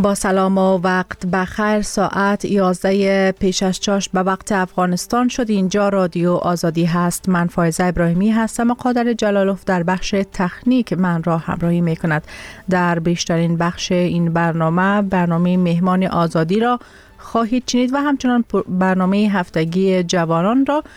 با سلام و وقت بخیر. ساعت 11 پیش از چاشت به وقت افغانستان شد. اینجا رادیو آزادی هست. من فایزه ابراهیمی هستم و قادر جلالوف در بخش تکنیک من را همراهی می کند. در بیشترین بخش این برنامه مهمان آزادی را خواهید شنید و همچنان برنامه هفتگی جوانان را.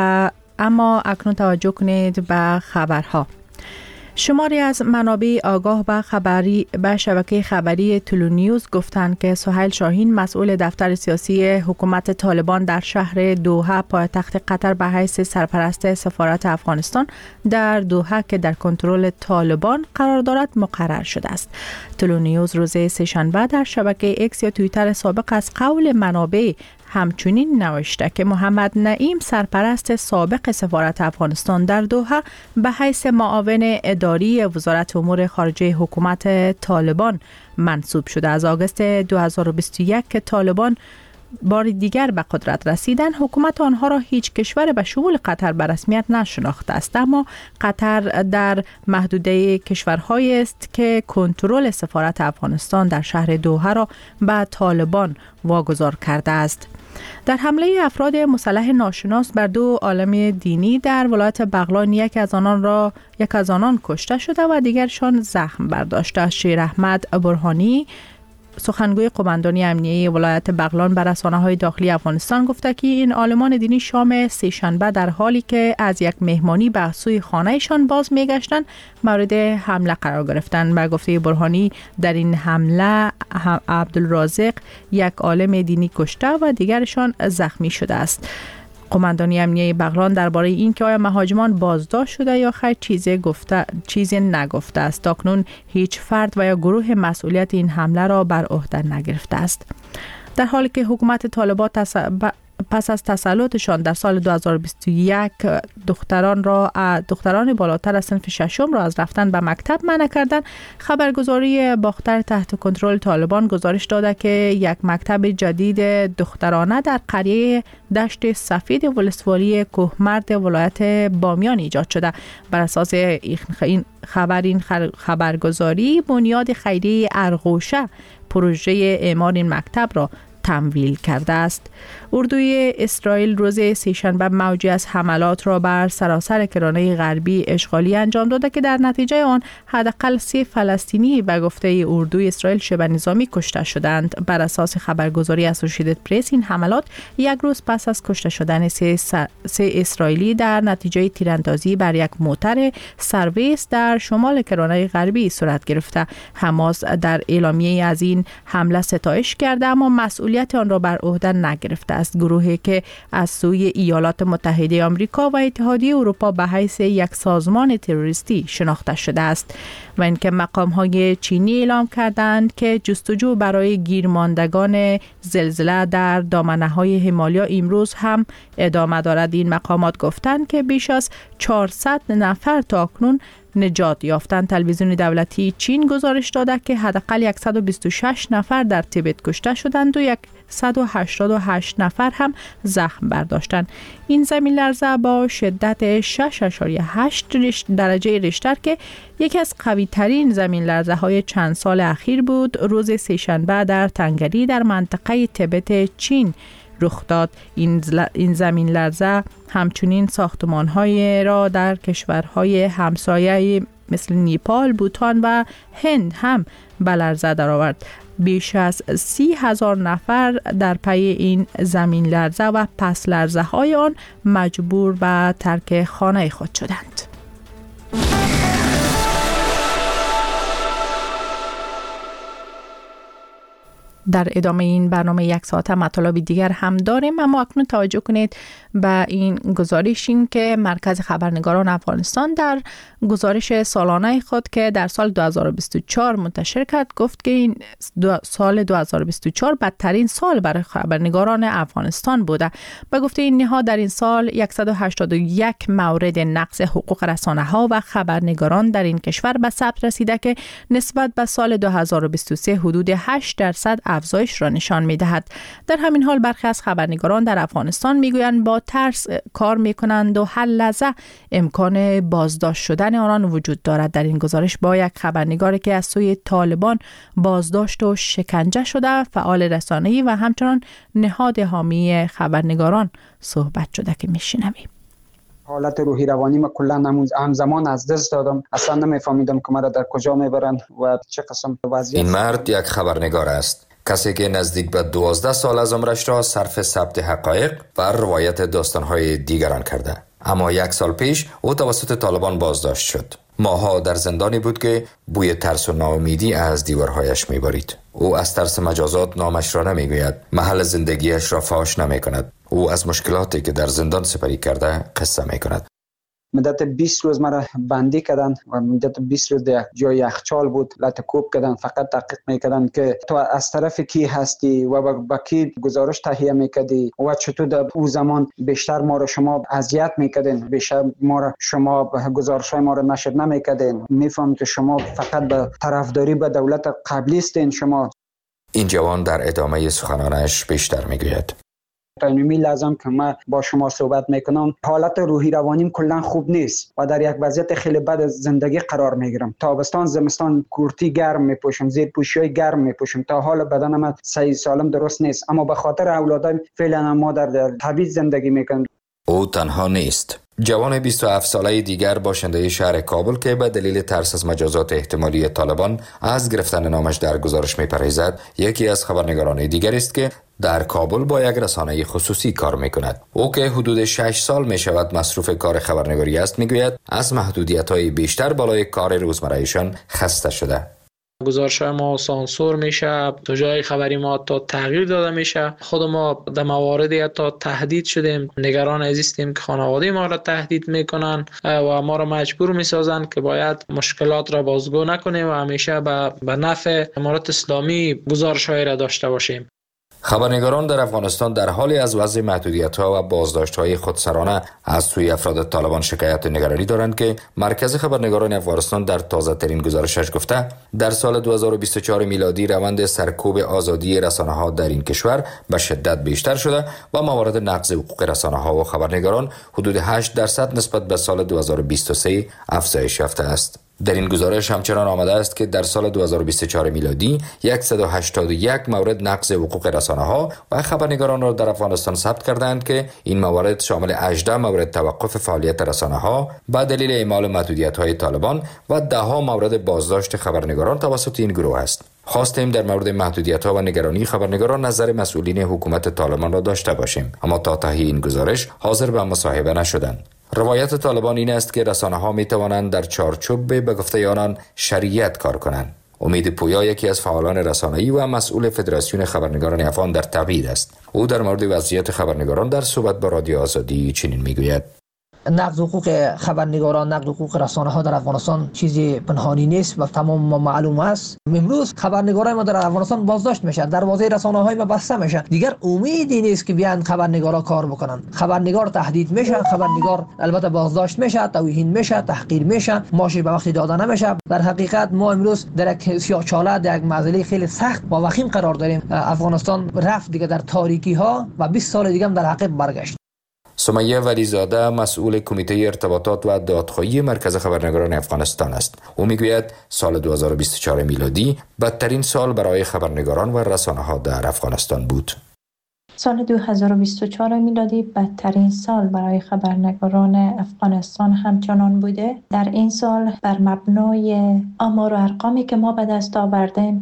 اما اکنون توجه کنید به خبرها. شماری از منابع آگاه به شبکه خبری تلونیوز گفتند که سهیل شاهین مسئول دفتر سیاسی حکومت طالبان در شهر دوحه پایتخت قطر به حیث سرپرست سفارت افغانستان در دوحه که در کنترل طالبان قرار دارد مقرر شده است. تلونیوز روز سه‌شنبه در شبکه ایکس یا توییتر سابق از قول منابع همچنین نوشته که محمد نعیم سرپرست سابق سفارت افغانستان در دوحه به حیث معاون اداری وزارت امور خارجه حکومت طالبان منصوب شده. از آگوست 2021 که طالبان بار دیگر به قدرت رسیدن، حکومت آنها را هیچ کشور به شمول قطر به رسمیت نشناخته است، اما قطر در محدوده کشورهایی است که کنترل سفارت افغانستان در شهر دوحه را به طالبان واگذار کرده است. در حمله افراد مسلح ناشناس بر دو عالم دینی در ولایت بغلان یک از آنان کشته شده و دیگرشان زخم برداشته. شیر احمد برهانی سخنگوی قماندانی امنیه ولایت بغلان به رسانه‌های داخلی افغانستان گفته که این عالمان دینی شام سه‌شنبه در حالی که از یک مهمانی به سوی خانه‌شان باز می‌گشتند مورد حمله قرار گرفتند. به گفته برهانی در این حمله عبدالرازق یک عالم دینی کشته و دیگرشان زخمی شده است. قماندانی امنیه بغلان درباره این که آیا مهاجمان بازداشت شده یا خیر چیزی نگفته است. تاکنون هیچ فرد و یا گروه مسئولیت این حمله را بر عهده نگرفته است. در حالی که حکومت طالبان پس از تسلطشان در سال 2021 دختران بالاتر از صنف ششم را از رفتن به مکتب منع کردند، خبرگزاری باختر تحت کنترل طالبان گزارش داده که یک مکتب جدید دخترانه در قریه دشت سفید ولسوالی کوهمرد ولایت بامیان ایجاد شده. بر اساس این خبرگزاری بنیاد خیریه ارغوشه پروژه اعمار این مکتب را تمویل کرده است. اردوی اسرائیل روز سه‌شنبه موجی از حملات را بر سراسر کرانه غربی اشغالی انجام داده که در نتیجه آن حداقل 3 فلسطینی به گفته اردوی اسرائیل شبه نظامی کشته شدند. بر اساس خبرگزاری اسوسییتد پرس این حملات یک روز پس از کشته شدن 3 اسرائیلی در نتیجه تیراندازی بر یک موتر سرویس در شمال کرانه غربی صورت گرفته. حماس در اعلامیه از این حمله ستایش کرده اما مسئولیت آن را بر عهده نگرفته است. گروهی که از سوی ایالات متحده آمریکا و اتحادیه اروپا به حیث یک سازمان تروریستی شناخته شده است و اینکه مقام‌های چینی اعلام کردند که جستجو برای گیرماندگان زلزله در دامنه‌های همالیا امروز هم ادامه دارد. این مقامات گفتند که بیش از 400 نفر تاکنون نجات یافتند. تلویزیون دولتی چین گزارش داده که حداقل 126 نفر در تیبت کشته شدند و 188 نفر هم زخم برداشتند. این زمین لرزه با شدت 6.8 درجه ریشتر که یکی از قوی ترین زمین لرزه های چند سال اخیر بود، روز سه‌شنبه در تنگری در منطقه تیبت چین رخ داد. این زمین لرزه همچنین ساختمان‌های را در کشورهای همسایه مثل نیپال، بوتان و هند هم به لرزه درآورد. بیش از 30,000 نفر در پی این زمین لرزه و پس لرزه های آن مجبور به ترک خانه خود شدند. در ادامه این برنامه یک ساعت مطالب دیگر هم داریم، اما اکنون توجه کنید به این گزارشی که مرکز خبرنگاران افغانستان در گزارش سالانه خود که در سال 2024 منتشر کرد گفت که این سال 2024 بدترین سال برای خبرنگاران افغانستان بوده. به گفته این نهاد در این سال 181 مورد نقض حقوق رسانه‌ها و خبرنگاران در این کشور به ثبت رسیده که نسبت به سال 2023 حدود 8% افزایش را نشان می‌دهد. در همین حال برخی از خبرنگاران در افغانستان می‌گویند با ترس کار می‌کنند و هر لحظه امکان بازداشت شدن آنان وجود دارد. در این گزارش با یک خبرنگاری که از سوی طالبان بازداشت و شکنجه شده، فعال رسانه‌ای و همچنان نهاد حامی خبرنگاران صحبت شده که می‌شنویم. حالت روحی روانی ما کلا همزمان از دست دادم. اصلا نمیفهمیدم که مرا در کجا میبرن و چه قسم وضعیت. این مرد یک خبرنگار است، کسی که نزدیک به 12 سال از عمرش را صرف ثبت حقایق و روایت داستان‌های دیگران کرده. اما 1 سال پیش او توسط طالبان بازداشت شد. ماها در زندانی بود که بوی ترس و ناامیدی از دیوارهایش میبارید. او از ترس مجازات نامش را نمیگوید، محل زندگیش را فاش نمیکند. او از مشکلاتی که در زندان سپری کرده قصه میکند. مدت 20 روز مرا بندی کردن و مدت 20 روز در جای یخچال بود، لطکوب کردن، فقط تحقیق میکردن که تو از طرف کی هستی و با کی گزارش تهیه میکردی و چطور در او زمان بیشتر ما را شما اذیت میکردین، بیشتر ما را شما گزارش های ما را نشر نمیکردین. میفهم که شما فقط به طرفداری به دولت قبلی هستین شما. این جوان در ادامه سخنانش بیشتر میگوید. تایمی لازم که من با شما صحبت میکنم، حالت روحی روانیم کلا خوب نیست و در یک وضعیت خیلی بد زندگی قرار میگیرم. تابستان زمستان کورتی گرم میپوشم، زیر پوشی گرم میپوشم، تا حال بدنم من صحیح سالم درست نیست، اما به خاطر اولادم فعلا ما در تبعیض زندگی میکنیم. او تنها نیست. جوان 27 ساله دیگر باشنده شهر کابل که به دلیل ترس از مجازات احتمالی طالبان از گرفتن نامش در گزارش میپرهیزد، یکی از خبرنگاران دیگر است که در کابل با یک رسانه خصوصی کار میکند. او که حدود 6 سال میشود مصروف کار خبرنگاری است، میگوید از محدودیت‌های بیشتر بالای کار روزمره‌ایشان خسته شده. گزارش ما سانسور میشه، تو جای خبری ما تا تغییر داده میشه. خود ما در مواردی تا تهدید شدیم، نگران هستیم که خانواده ما را تهدید میکنن و ما را مجبور میسازن که باید مشکلات را بازگو نکنیم و همیشه به نفع امارات اسلامی گزارش‌های را داشته باشیم. خبرنگاران در افغانستان در حالی از وضع محدودیت‌ها و بازداشت‌های خودسرانه از سوی افراد طالبان شکایت و نگرانی دارند که مرکز خبرنگاران افغانستان در تازه‌ترین گزارشش گفته در سال 2024 میلادی روند سرکوب آزادی رسانه‌ها در این کشور به شدت بیشتر شده و موارد نقض حقوق رسانه‌ها و خبرنگاران حدود 8% نسبت به سال 2023 افزایش یافته است. در این گزارش همچنان آمده است که در سال 2024 میلادی 181 مورد نقض حقوق رسانه‌ها و خبرنگاران را در افغانستان ثبت کردند که این موارد شامل 18 مورد توقف فعالیت رسانه‌ها به دلیل اعمال محدودیت‌های طالبان و 10 مورد بازداشت خبرنگاران توسط این گروه است. خواستیم در مورد محدودیت‌ها و نگرانی خبرنگاران نظر مسئولین حکومت طالبان را داشته باشیم، اما تا ته این گزارش حاضر به مصاحبه نشدند. روایت طالبان این است که رسانه‌ها می‌توانند در چارچوب به گفته آنان شریعت کار کنند. امید پویا یکی از فعالان رسانه‌ای و مسئول فدراسیون خبرنگاران افغان در تبعید است. او در مورد وضعیت خبرنگاران در صحبت با رادیو آزادی چنین می‌گوید: نقض حقوق خبرنگاران، نقض حقوق رسانه ها در افغانستان چیزی پنهانی نیست و تمام معلوم است. امروز خبرنگارای ما در افغانستان بازداشت میشن، دروازه رسانه های ما بسته میشن. دیگر امیدی نیست که بیان خبرنگارا کار بکنن. خبرنگار تهدید میشه، خبرنگار البته بازداشت میشه، توهین میشه، تحقیر میشه، ماشی به وقت داده نمیشه. در حقیقت ما امروز در یک سیاه‌چاله، در یک معضله خیلی سخت و وخیم قرار داریم. افغانستان رفت دیگه در تاریکی ها و 20 سال دیگه هم در عقب برگشت. سمیه ولیزاده مسئول کمیته ارتباطات و دادخواهی مرکز خبرنگاران افغانستان است. او میگوید سال 2024 میلادی بدترین سال برای خبرنگاران و رسانه‌ها در افغانستان بود. سال 2024 میلادی بدترین سال برای خبرنگاران افغانستان همچنان بوده. در این سال بر مبنای آمار و ارقامی که ما به دست آوردیم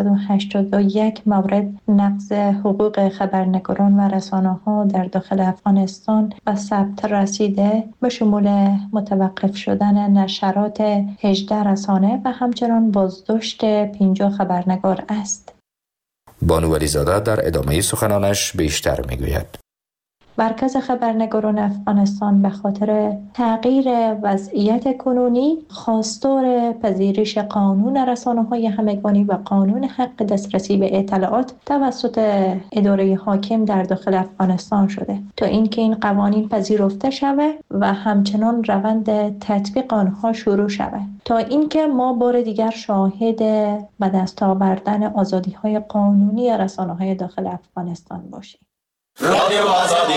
181 مورد نقض حقوق خبرنگاران و رسانه‌ها در داخل افغانستان به ثبت رسیده، به شمول متوقف شدن نشرات 18 رسانه و همچنان بازداشت 50 خبرنگار است. بانو ولیزاده در ادامه سخنانش بیشتر میگوید: مرکز خبرنگاران افغانستان به خاطر تغییر وضعیت کنونی خواستار پذیرش قانون رسانه‌های همگانی و قانون حق دسترسی به اطلاعات توسط اداره حاکم در داخل افغانستان شده تا اینکه این قوانین پذیرفته شود و همچنان روند تطبیق آنها شروع شود تا اینکه ما بار دیگر شاهد به دست آوردن آزادی‌های قانونی رسانه‌های داخل افغانستان باشیم. رادیو آزادی.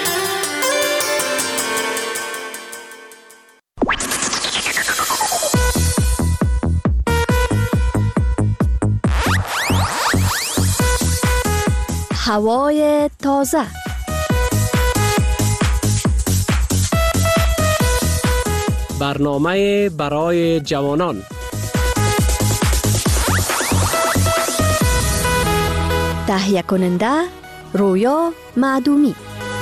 هوای تازه. برنامه برای جوانان. تهیه کننده رویا معدومی.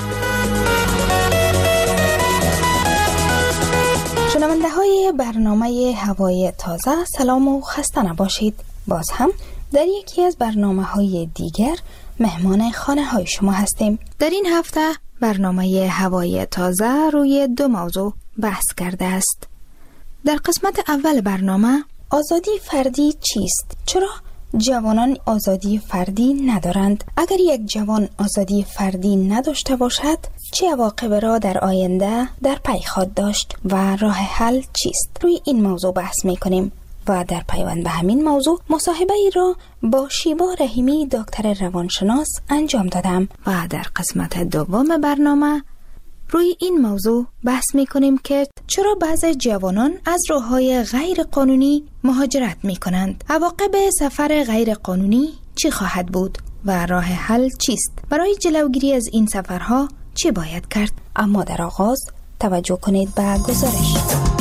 شنونده های برنامه هوای تازه، سلام و خسته نباشید. باز هم در یکی از برنامه های دیگر مهمان خانه های شما هستیم. در این هفته برنامه هوای تازه روی 2 موضوع بحث کرده است. در قسمت اول برنامه آزادی فردی چیست؟ چرا جوانان آزادی فردی ندارند؟ اگر یک جوان آزادی فردی نداشته باشد چه عواقب را در آینده در پی خواهد داشت و راه حل چیست؟ روی این موضوع بحث می‌کنیم و در پیوند به همین موضوع مصاحبه ای را با شیبا رحیمی دکتر روانشناس انجام دادم و در قسمت دوم برنامه روی این موضوع بحث می‌کنیم که چرا بعضی جوانان از راه‌های غیر قانونی مهاجرت می‌کنند؟ عواقب سفر غیر قانونی چی خواهد بود و راه حل چیست؟ برای جلوگیری از این سفرها چی باید کرد؟ اما در آغاز توجه کنید به گزارش.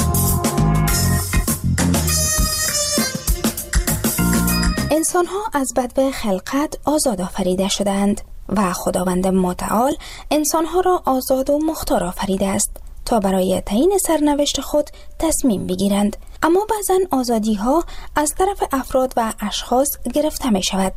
انسان‌ها از بدو خلقت آزاد آفریده شدند و خداوند متعال انسان‌ها را آزاد و مختار آفریده است تا برای تعیین سرنوشت خود تصمیم بگیرند. اما بعضن آزادی‌ها از طرف افراد و اشخاص گرفته می شود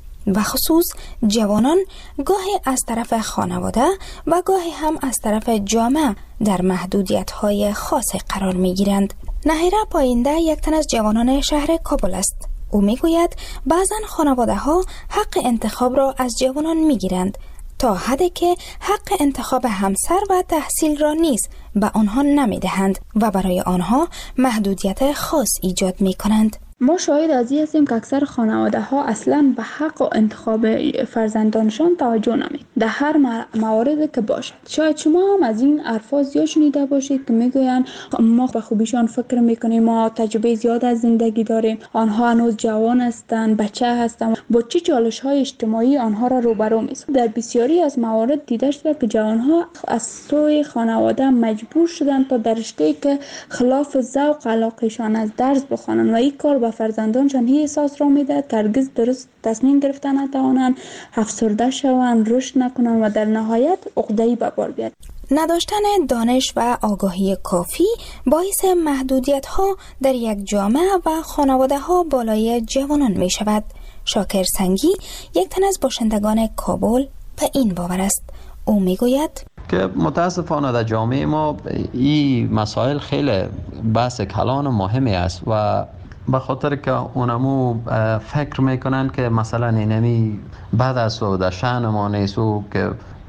و خصوص جوانان گاهی از طرف خانواده و گاهی هم از طرف جامعه در محدودیت‌های خاص قرار می‌گیرند. نهیره پاینده یک تن از جوانان شهر کابل است. او میگوید بعضن خانواده‌ها حق انتخاب را از جوانان میگیرند تا حدی که حق انتخاب همسر و تحصیل را نیز به آنها نمیدهند و برای آنها محدودیت خاص ایجاد میکنند. ما شاهد از این هستیم که اکثر خانواده ها اصلا به حق و انتخاب فرزندانشان توجه نمی در هر مواردی که باشد. شاید شما هم از این الفاظ زیاد شنیده باشید که میگویند ما به خوبیشان فکر میکنیم، ما تجربه زیاد از زندگی داریم، آنها هنوز جوان هستند، بچه هستند، با چه چالش های اجتماعی آنها را روبرو می‌سازد. در بسیاری از موارد دیده شده که جوانها از سوی خانواده مجبور شدند تا در رشته‌ای که خلاف ذوق علاقه‌شان از درس بخوانند و این کار فرزندانشان هی احساس را میده که هرگز درست تصمیم گرفتن نتوانند، افسرده شوند، رشد نکنند و در نهایت عقده‌ای به بار بیاد. نداشتن دانش و آگاهی کافی باعث محدودیت‌ها در یک جامعه و خانواده‌ها بالای جوانان می شود. شاکر سنگی یک تن از باشندگان کابل به این باور است. او می گوید که متاسفانه در جامعه ما این مسائل خیلی بحث کلان و مهمی است و به خاطر که اونمو فکر میکنن که مثلا اینمی بعد از و در شأن ما نیست و که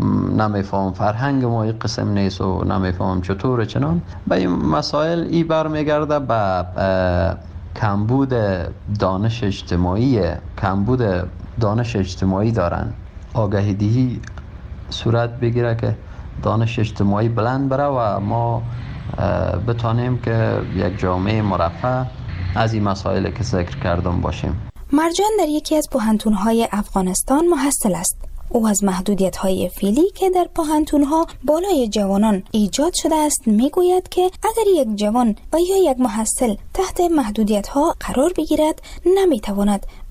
نمیفهم فرهنگ ما این قسم نیست و نمیفهم چطور چنان به این مسائل ای برمیگرده به کمبود دانش اجتماعی دارن. آگاهی دهی صورت بگیره که دانش اجتماعی بلند بره و ما بتانیم که یک جامعه مرفه از این مسائلی که ذکر کردم باشیم. مرجان در یکی از پوهنتون‌های افغانستان محصل است. او از محدودیت‌های فعلی که در پوهنتون‌ها بالای جوانان ایجاد شده است میگوید که اگر یک جوان و یا یک محصل تحت محدودیت‌ها قرار بگیرد نمیتواند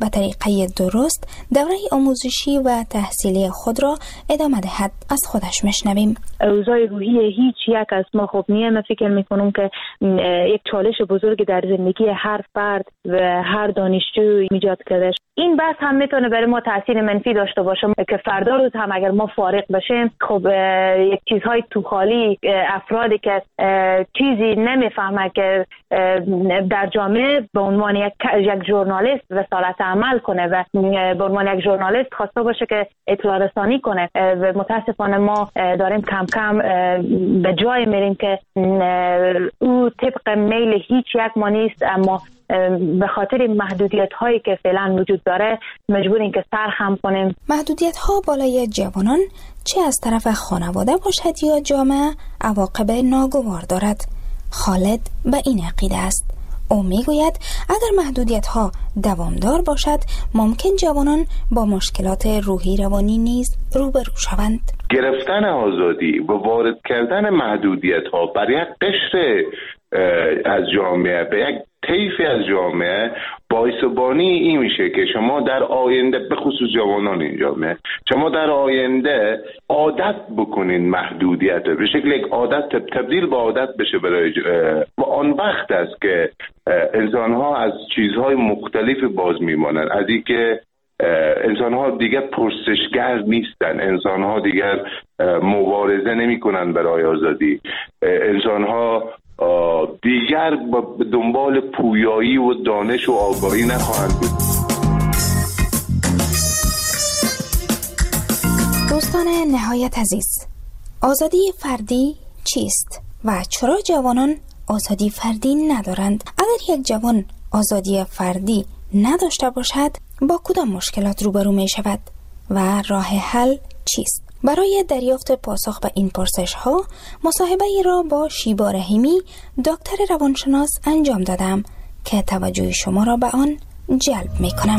به طریقه درست دوره آموزشی و تحصیلی خود را ادامه دهد. از خودش میشنویم. اوضاع روحی هیچ یک از ما خوب نیست. من فکر میکنم که یک چالش بزرگ در زندگی هر فرد و هر دانشجو ایجاد کرده. این بحث هم میتونه برای ما تاثیر منفی داشته باشه که فردا روز هم اگر ما فارغ بشیم، خب یک چیزهای تو خالی، افرادی که چیزی نمیفهمه که در جامعه به عنوان یک ژورنالیست رسالت عمل کنه و به عنوان یک ژورنالیست خواسته باشه که اطلاع رسانی کنه و متاسفانه ما داریم کم کم به جای میریم که او طبق میل هیچ یک ما نیست، اما به خاطر محدودیت هایی که فعلا وجود داره مجبوریم که سرخم کنیم. محدودیت ها بالای جوانان چه از طرف خانواده باشد یا جامعه عواقب ناگوار دارد. خالد به این عقیده است. او میگوید اگر محدودیت ها دوامدار باشد ممکن جوانان با مشکلات روحی روانی نیز روبرو شوند. گرفتن آزادی و وارد کردن محدودیت ها بر یک قشر از جامعه به یک طیفی از جامعه باعث بانی این میشه که شما در آینده به خصوص جوانان این جامعه شما در آینده عادت بکنین محدودیت به شکل یک عادت تبدیل به عادت بشه برای و آن وقت است که انسان ها از چیزهای مختلف باز میمانند، از این که انسان ها دیگر پرسشگر نیستن، انسان ها دیگر مبارزه نمی کنن برای آزادی، انسان ها دیگر به دنبال پویایی و دانش و آگاهی نخواهند بود. دوستان نهایت عزیز، آزادی فردی چیست و چرا جوانان آزادی فردی ندارند؟ اگر یک جوان آزادی فردی نداشته باشد با کدام مشکلات روبرو می شود و راه حل چیست؟ برای دریافت پاسخ به این پرسش ها مصاحبه ای را با شیبا رحیمی دکتر روانشناس انجام دادم که توجه شما را به آن جلب می کنم.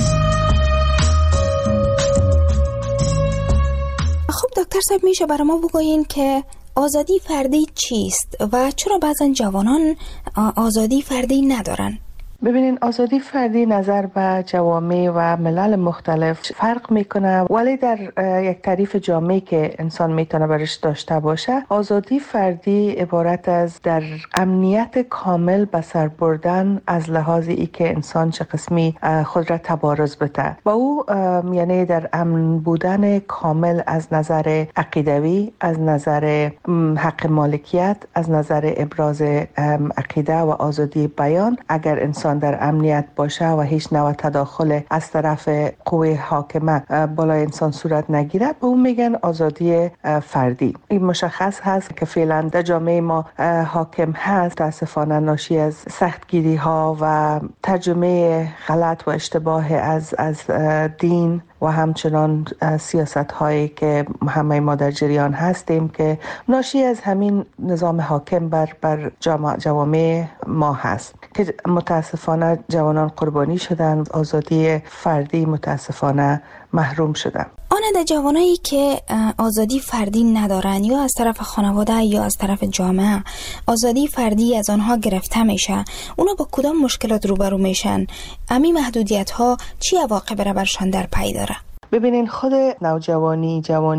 خب دکتر صاحب، میشه برای ما بگویین که آزادی فردی چیست و چرا بعضا جوانان آزادی فردی ندارن؟ ببینین، آزادی فردی نظر به جوامع و ملل مختلف فرق میکنه، ولی در یک تعریف جامعی که انسان میتونه برش داشته باشه، آزادی فردی عبارت از در امنیت کامل به سر بردن از لحاظ ای که انسان چه قسمی خود را تبارز بده و او یعنی در امن بودن کامل از نظر عقیدوی، از نظر حق مالکیت، از نظر ابراز عقیده و آزادی بیان. اگر انسان در امنیت باشه و هیچ نوع تداخل از طرف قوه حاکمه بالای انسان صورت نگیره، به اون میگن آزادی فردی. این مشخص هست که فعلا در جامعه ما حاکم هست، متاسفانه ناشی از سختگیری ها و ترجمه غلط و اشتباه از دین و همچنان سیاست هایی که همه ما در جریان هستیم که ناشی از همین نظام حاکم بر جوامع ما هست که متاسفانه جوانان قربانی شدن، آزادی فردی متاسفانه محروم شدن. آن جوانایی که آزادی فردی ندارن یا از طرف خانواده یا از طرف جامعه آزادی فردی از آنها گرفته میشه، اونا با کدام مشکلات روبرو میشن؟ امی محدودیت ها چی عواقب را برشان در پی داره؟ ببینین، خود نوجوانی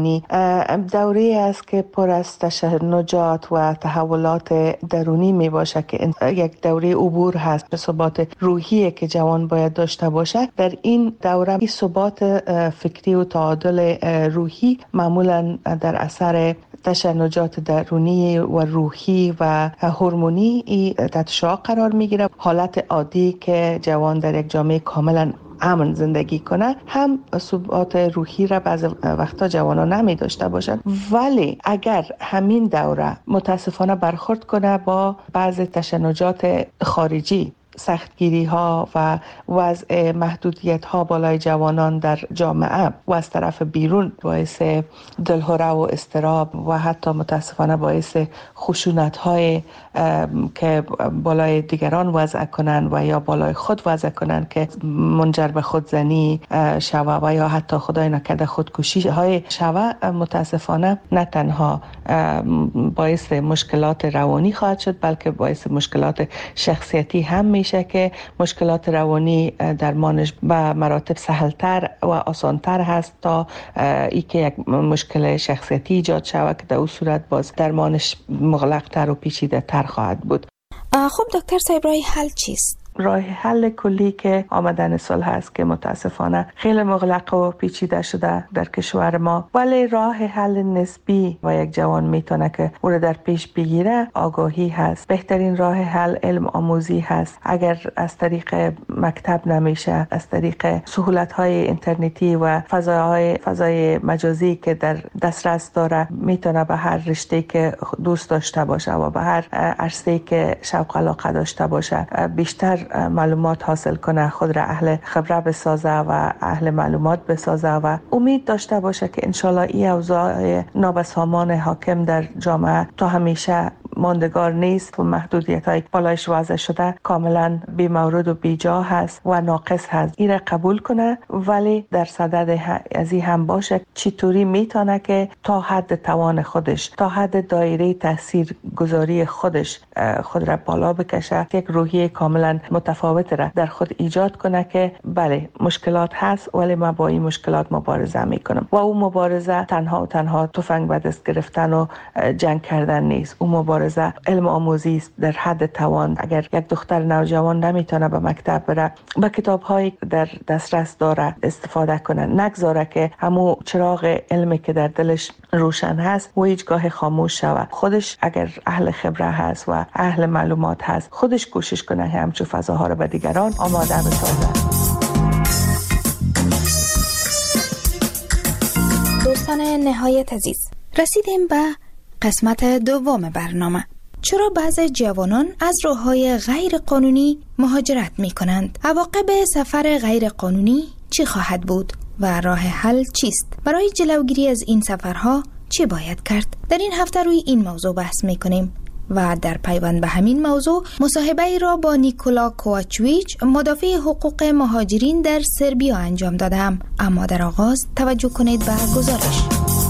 دوره است که پر از تشنجات و تحولات درونی می باشه که یک دوره عبور هست به ثبات روحی که جوان باید داشته باشه. در این دوره ثبات فکری و تعادل روحی معمولا در اثر تشنجات درونی و روحی و هورمونی تحت شعاع قرار میگیره. حالت عادی که جوان در یک جامعه کاملا امن زندگی کنه هم ثبات روحی را بعض وقتا جوانا نمی داشته باشند، ولی اگر همین دوره متاسفانه برخورد کنه با بعض تشنجات خارجی، سختگیری ها و وضع محدودیت ها بالای جوانان در جامعه و از طرف بیرون باعث دلهره و اضطراب و حتی متاسفانه باعث خشونت های که بالای دیگران وضع کنن و یا بالای خود وضع کنن که منجر به خودزنی شوه و یا حتی خدای نکرده خودکشی های شوه، متاسفانه نه تنها باعث مشکلات روانی خواهد شد بلکه باعث مشکلات شخصیتی هم میشه که مشکلات روانی درمانش به مراتب سهلتر و آسانتر هست تا ای که یک مشکل شخصیتی ایجاد شود که در اون صورت باز درمانش مغلق‌تر و پیچیده‌تر خواهد بود. خب دکتر صاحب، راه حل چیست؟ راه حل کلی که آمدن صلح است که متاسفانه خیلی مغلق و پیچیده شده در کشور ما، ولی راه حل نسبی و یک جوان میتونه که او را در پیش بگیره آگاهی هست. بهترین راه حل علم آموزی هست. اگر از طریق مکتب نمیشه، از طریق سهولت‌های اینترنتی و فضای مجازی که در دسترس داره، میتونه به هر رشته که دوست داشته باشه و به هر عرصه‌ای که شوق علاقه داشته باشه بیشتر معلومات حاصل کنه، خود را اهل خبره بسازه و اهل معلومات بسازه و امید داشته باشه که انشالله این اوضاع نابسامان حاکم در جامعه تا همیشه ماندگار نیست و محدودیت‌های بالایش وضع شده کاملا بی مورد و بی جا هست و ناقص هست. این را قبول کنه، ولی در صدد از این هم باشه چطوری میتونه که تا حد توان خودش، تا حد دایره تاثیر گذاری خودش خود را بالا بکشه، یک روحیه کاملا متفاوت را در خود ایجاد کنه که بله مشکلات هست ولی من با این مشکلات مبارزه میکنم. و اون مبارزه تنها تفنگ به دست گرفتن و جنگ کردن نیست. اون مبارزه علم آموزی است در حد توان. اگر یک دختر نوجوان نمیتونه به مکتب بره، با کتاب‌هایی در دسترس داره استفاده کنه، نگذاره که همون چراغ علمی که در دلش روشن هست و هیچگاه خاموش شود. خودش اگر اهل خبره هست و اهل معلومات هست، خودش کوشش کنه همچون فضاها رو به دیگران آماده بسازه. دوستان نهایت عزیز، رسیدیم به قسمت دوم برنامه. چرا بعضی جوانان از راه‌های غیر قانونی مهاجرت می کنند؟ عواقب سفر غیر قانونی چی خواهد بود و راه حل چیست؟ برای جلوگیری از این سفرها چی باید کرد؟ در این هفته روی این موضوع بحث می کنیم و در پیوند به همین موضوع مصاحبه را با نیکولا کوواچویچ، مدافع حقوق مهاجرین در سربیا انجام دادم. اما در آغاز توجه کنید به گزارش.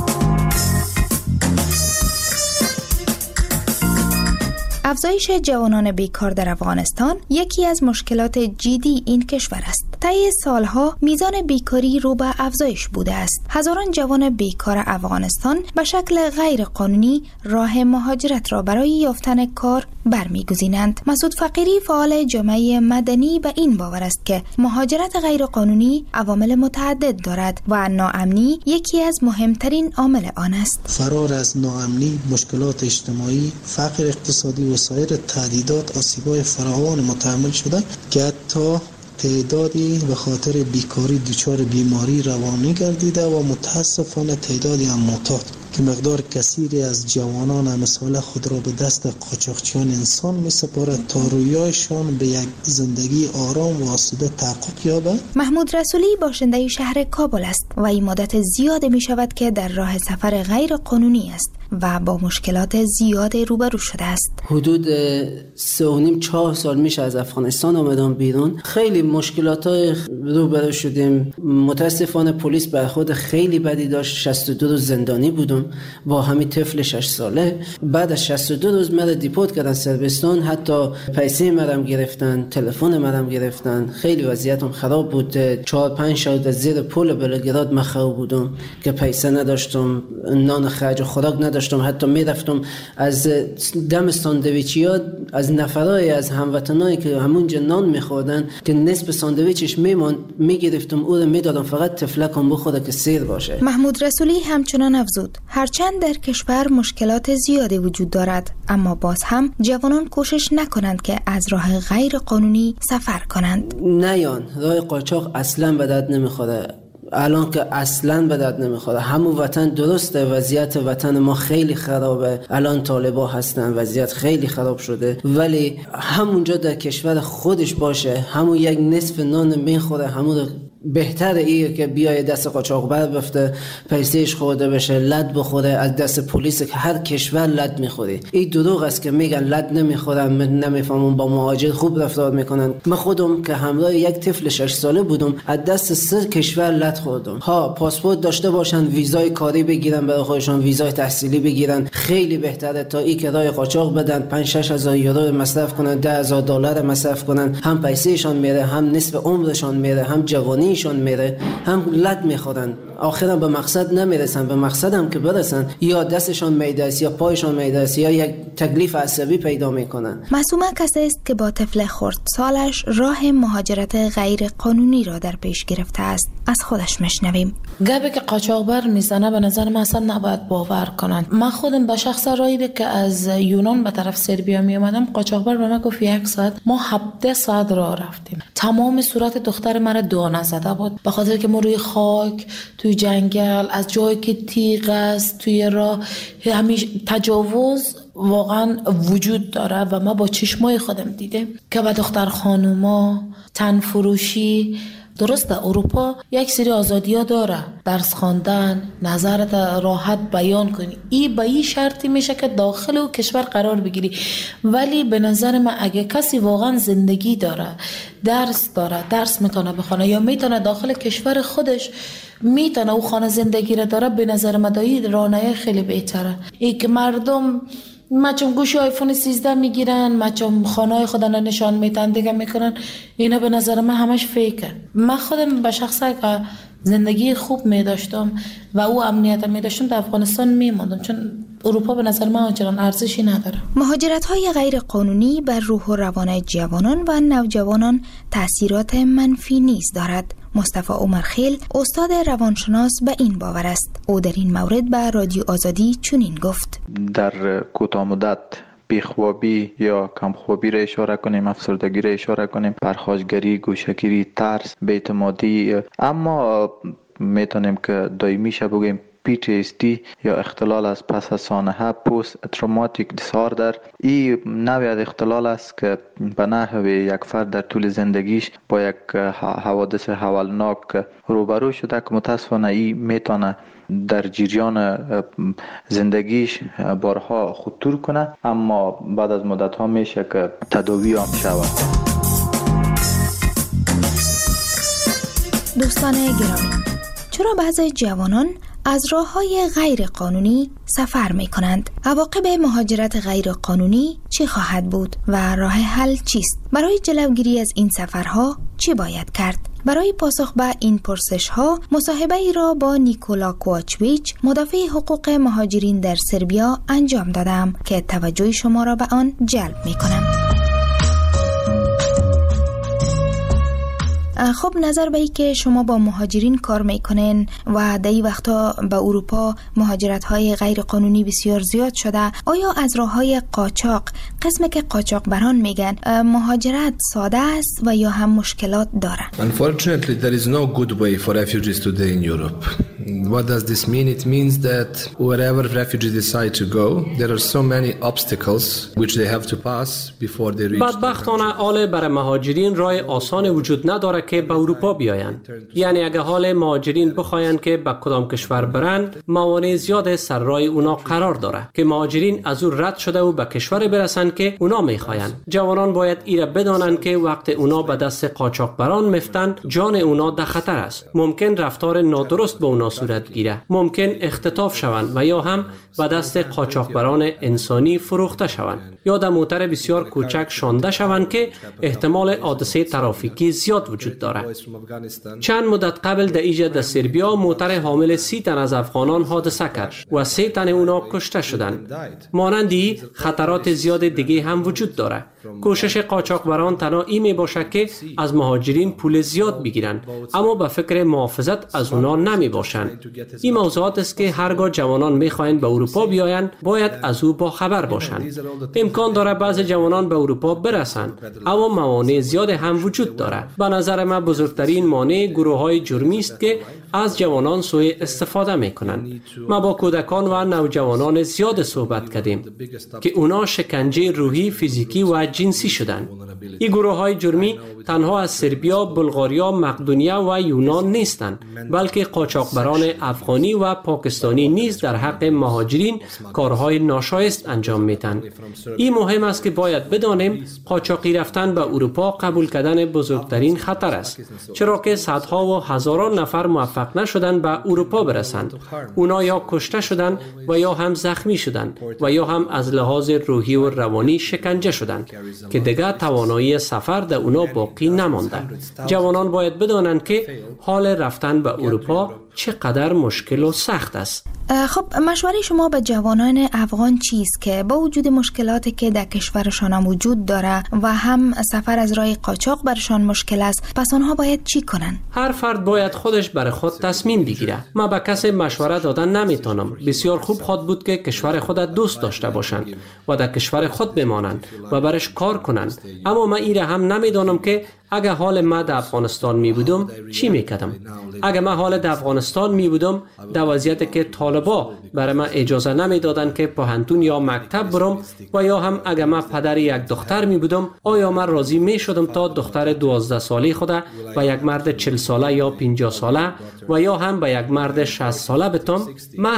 افزایش جوانان بیکار در افغانستان یکی از مشکلات جدی این کشور است. طی سالها میزان بیکاری رو به افزایش بوده است. هزاران جوان بیکار افغانستان به شکل غیر قانونی راه مهاجرت را برای یافتن کار برمیگزینند. مسعود فقیری، فعال جامعه مدنی، به این باور است که مهاجرت غیر قانونی عوامل متعدد دارد و ناامنی یکی از مهمترین عامل آن است. فرار از ناامنی، مشکلات اجتماعی، فقر اقتصادی و سایر تهدیدات آسیب‌های فراوان متحمل شده که حتی تعدادی به خاطر بیکاری دچار بیماری روانی گردیده و متاسفانه تعدادی هم معتاد که مقدار کثیری از جوانان امثال خود را به دست قاچاقچیان انسان می سپارد تا رویایشان به یک زندگی آرام و آسوده تحقق یابد. محمود رسولی باشنده شهر کابل است و این مدت زیاد می شود که در راه سفر غیر قانونی است و با مشکلات زیاد روبرو شده است. حدود 3.5-4 سال میشه از افغانستان آمدم بیرون. خیلی مشکلات روبرو شدیم. متاسفانه پلیس برخورد خیلی بدی داشت. 62 روز زندانی بودم با همین طفل 6 ساله. بعد از 62 روز مرا دیپورت کردن سربستان. حتی پیسه مرا گرفتن، تلفن مرا گرفتن. خیلی وضعیتم خراب بود. 4-5 شب زیر پل بلگراد مخاو بودم که پیسه نداشتم، نان خرج و خوراک نداشتم. حتی میرفتم از دم ساندویچیا از نفرای از هموطنایی که همونجا نان میخوردن که نصف ساندویچش میموند میگرفتم او رو میدادم فقط تفلکم بخوره که سیر باشه. محمود رسولی همچنان افزود هرچند در کشور مشکلات زیادی وجود دارد اما باز هم جوانان کوشش نکنند که از راه غیر قانونی سفر کنند. نیان راه قاچاق اصلا به درد نمیخوره. الان که اصلا به درد نمیخوره. همون وطن درسته، وضعیت وطن ما خیلی خرابه، الان طالبا هستن، وضعیت خیلی خراب شده، ولی همونجا در کشور خودش باشه همون یک نصف نان میخوره، همون بهتر ایه که بیای دست قاچاقبر بفته، پیسهش خورده بشه، لد بخوره از دست پلیس که هر کشور لد میخوره. این دروغ است که میگن لد نمیخورن، من نمیفهمم با مهاجر خوب رفتار میکنن. من خودم که همراه یک طفل 6 ساله بودم از دست 3 کشور لد خوردم. ها پاسپورت داشته باشن، ویزای کاری بگیرن برای خودشون، ویزای تحصیلی بگیرن، خیلی بهتره تا این که راه قاچاق بدن، 5-6 هزار یورو مصرف کنن، 10,000 دلار مصرف کنن، هم پیسهشون میره، هم نصف عمرشون میره، هم جوانیشون میره، هم لد میخورن. آخرا به مقصد نمیرسن. به مقصدم که برسن یا دستشون میدرس یا پایشون میدرس یا یک تکلیف عصبی پیدا میکنن. معصومه کسی است که با طفل خردسالش راه مهاجرت غیر قانونی را در پیش گرفته است. از خودش میشنویم. گپی که قاچاقبر میزنه به نظر من اصلا نباید باور کنن. من خودم به شخص رایی که از یونان به طرف سربیا می اومدم، قاچاقبر به من گفت 1 ساعت، ما 17 ساعت راه رفتیم. تمام صورت دختر من دانه زده بود به خاطر که ما روی خاک، توی جنگل، از جایی که تیغ است توی راه، همیشه تجاوز واقعا وجود داره و ما با چشمای خودم دیدم که به دختر خانوما تن فروشی. درسته اروپا یک سری آزادی ها داره، درس خواندن، نظرت راحت بیان کنی، این به این شرطی میشه که داخل و کشور قرار بگیری. ولی به نظر من اگه کسی واقعا زندگی داره، درس داره، درس میتونه بخونه یا میتونه داخل کشور خودش میتونه او خانه زندگی را داره، به نظر من دایی رانه خیلی بهتره. ای که مردم مچم گوشی آیفون 13 میگیرن، مچم خانه خودن نشان میدن، دیگه میکنن، اینا به نظر من همش فیکه. من خودم به شخصه که زندگی خوب میداشتم و او امنیت میداشتم در افغانستان میماندم، چون اروپا به نظر من آنچنان ارزشی نداره. مهاجرت‌های غیر قانونی بر روح و روان جوانان و نوجوانان تأثیرات منفی نیز دارد. مصطفی عمرخیل استاد روانشناس به این باور است. او در این مورد به رادیو آزادی چنین گفت: در کوتاه مدت بیخوابی یا کمخوابی را اشاره کنیم، افسردگی را اشاره کنیم، پرخاشگری، گوشه‌گیری، ترس، بی‌اعتمادی، اما میتونیم که دائمی شه بگیم PTSD یا اختلال از پس از سانحه، پست تروماتیک دیساردر. این نوع از اختلال است که به نحو یک فرد در طول زندگیش با یک حوادث هولناک روبرو شده که متاسفانه این میتونه در جریان زندگیش بارها خطور کنه، اما بعد از مدت ها میشه که تداوی هم شود. دوستان گرامی، چرا بعضی جوانان از راه‌های غیر قانونی سفر می‌کنند؟ عواقب مهاجرت غیر قانونی چی خواهد بود و راه حل چیست؟ برای جلوگیری از این سفرها چی باید کرد؟ برای پاسخ به این پرسش‌ها مصاحبه‌ای را با نیکولا کوواچویچ، مدافع حقوق مهاجرین در سربیا انجام دادم که توجه شما را به آن جلب می‌کنم. خب نظر به ای که شما با مهاجرین کار میکنین و در این وقتا به اروپا مهاجرت های غیر قانونی بسیار زیاد شده، آیا از راه های قاچاق، قسمی که قاچاقبران میگن، مهاجرت ساده است و یا هم مشکلات داره؟ Unfortunately, there is no good way for refugees today in Europe. What does this mean? It means that wherever refugees decide to go, there are so many obstacles which they have to pass before they reach. بدبختانه حال برای مهاجرین راه آسان وجود نداره که به اروپا بیایند. یعنی اگه حال مهاجرین بخواین که به کدام کشور برند، موانع زیاد سر راه اونا قرار داره که مهاجرین از او رد شده و به کشور برسن که اونا میخواین. جوانان باید ایره بدانند که وقت اونا به دست قاچاقبران میفتن، جان اونا در خطر است. ممکن رفتار نادرست به اونا صورت گیره، ممکن اختطاف شوند و یا هم به دست قاچاقبران انسانی فروخته شوند یا در موتر بسیار کوچک شانده شوند که احتمال حادثه ترافیکی زیاد وجود داره. چند مدت قبل در ایجا در سربیا موتر حامل 30 تن از افغانان حادثه کرد و 3 تن اونا کشته شدند. مانندی خطرات زیاد دیگه هم وجود داره. کوشش قاچاقبران تنها این می باشه که از مهاجرین پول زیاد بگیرن، اما به فکر محافظت از اونا نمی باشن. این موضوعات است که هرگاه جوانان می خواهند به اروپا بیایند باید از او با خبر باشند. امکان داره بعضی جوانان به اروپا برسند، اما موانع زیاد هم وجود داره. به نظر من بزرگترین مانع گروه‌های جرمی است که از جوانان سوء استفاده میکنند. ما با کودکان و نوجوانان زیاد صحبت کردیم که اونا شکنجه روحی، فیزیکی و جنسی شدند. این گروه های جرمی تنها از سربیا، بلغاریا، مقدونیه و یونان نیستند، بلکه قاچاقبران افغانی و پاکستانی نیز در حق مهاجرین کارهای ناشایست انجام میدن. این مهم است که باید بدانیم قاچاقی رفتن به اروپا قبول کردن بزرگترین خطر است، چرا که صدها و هزاران نفر موفق نشدند به اروپا برسند. اونا یا کشته شدند و یا هم زخمی شدند و یا هم از لحاظ روحی و روانی شکنجه شدند که دیگر توانایی سفر در اونا باقی نمانده. جوانان باید بدانند که حال رفتن به اروپا چقدر مشکل و سخت است. خب مشوره شما به جوانان افغان چیست که با وجود مشکلاتی که در کشورشان هم وجود داره و هم سفر از راه قاچاق برشان مشکل است، پس آنها باید چی کنن؟ هر فرد باید خودش برای خود تصمیم بگیره. ما به کسی مشوره دادن نمیتونم. بسیار خوب خود بود که کشور خود دوست داشته باشند و در کشور خود بمانند و برش کار کنند. اما من ایره هم نمیدانم که اگه حال ما در افغانستان می بودم چی میکردم. اگه من حال در افغانستان می بودم، در وضعیتی که طالبا برای من اجازه نمیدادن که پانتون یا مکتب برم و یا هم اگه من پدر یک دختر می بودم، آیا من راضی می شدم تا دختر 12 ساله خود و یک مرد 40 ساله یا 50 ساله و یا هم به یک مرد 60 ساله بتم؟